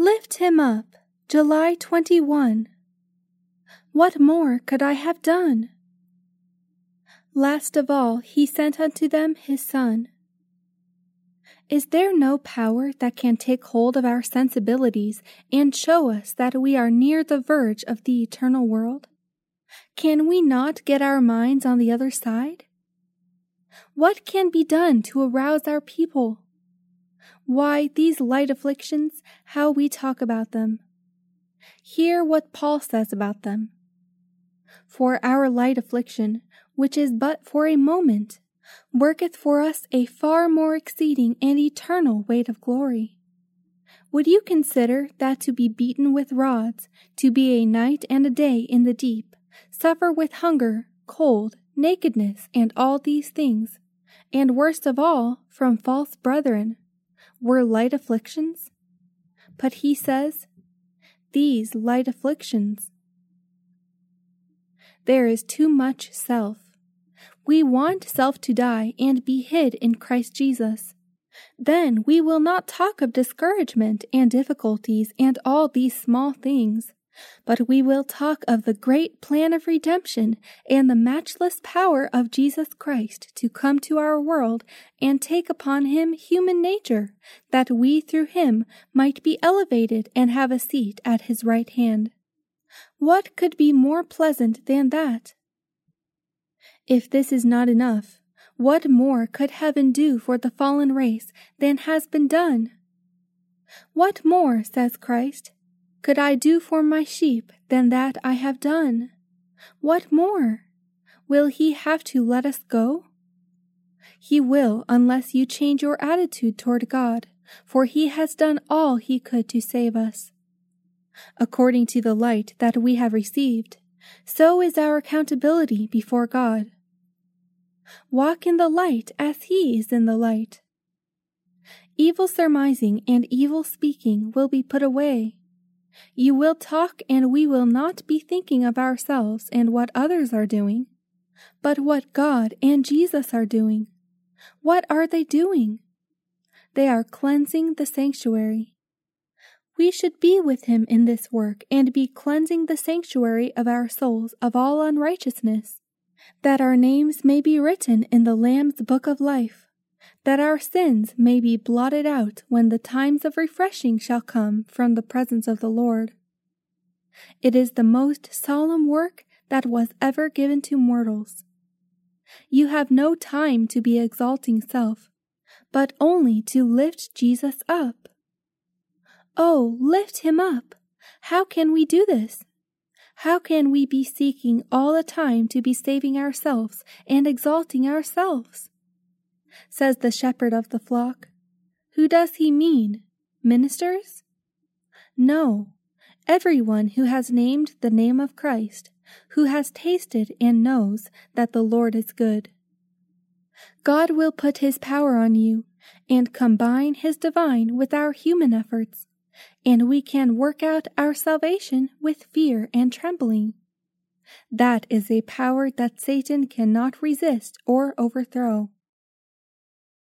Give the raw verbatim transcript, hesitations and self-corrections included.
Lift him up, July twenty-first. What more could I have done? Last of all, he sent unto them his Son. Is there no power that can take hold of our sensibilities and show us that we are near the verge of the eternal world? Can we not get our minds on the other side? What can be done to arouse our people? Why, these light afflictions, how we talk about them. Hear what Paul says about them. For our light affliction, which is but for a moment, worketh for us a far more exceeding and eternal weight of glory. Would you consider that to be beaten with rods, to be a night and a day in the deep, suffer with hunger, cold, nakedness, and all these things, and worst of all, from false brethren, were light afflictions? But he says, these light afflictions. There is too much self. We want self to die and be hid in Christ Jesus. Then we will not talk of discouragement and difficulties and all these small things, but we will talk of the great plan of redemption and the matchless power of Jesus Christ to come to our world and take upon him human nature, that we through him might be elevated and have a seat at his right hand. What could be more pleasant than that? If this is not enough, what more could heaven do for the fallen race than has been done? What more, says Christ, could I do for my sheep than that I have done? What more? Will he have to let us go? He will, unless you change your attitude toward God, for he has done all he could to save us. According to the light that we have received, so is our accountability before God. Walk in the light as he is in the light. Evil surmising and evil speaking will be put away. You will talk, and we will not be thinking of ourselves and what others are doing, but what God and Jesus are doing. What are they doing? They are cleansing the sanctuary. We should be with him in this work and be cleansing the sanctuary of our souls of all unrighteousness, that our names may be written in the Lamb's book of life, that our sins may be blotted out when the times of refreshing shall come from the presence of the Lord. It is the most solemn work that was ever given to mortals. You have no time to be exalting self, but only to lift Jesus up. Oh, lift him up! How can we do this? How can we be seeking all the time to be saving ourselves and exalting ourselves? Says the shepherd of the flock. Who does he mean? Ministers? No, everyone who has named the name of Christ, who has tasted and knows that the Lord is good. God will put his power on you and combine his divine with our human efforts, and we can work out our salvation with fear and trembling. That is a power that Satan cannot resist or overthrow.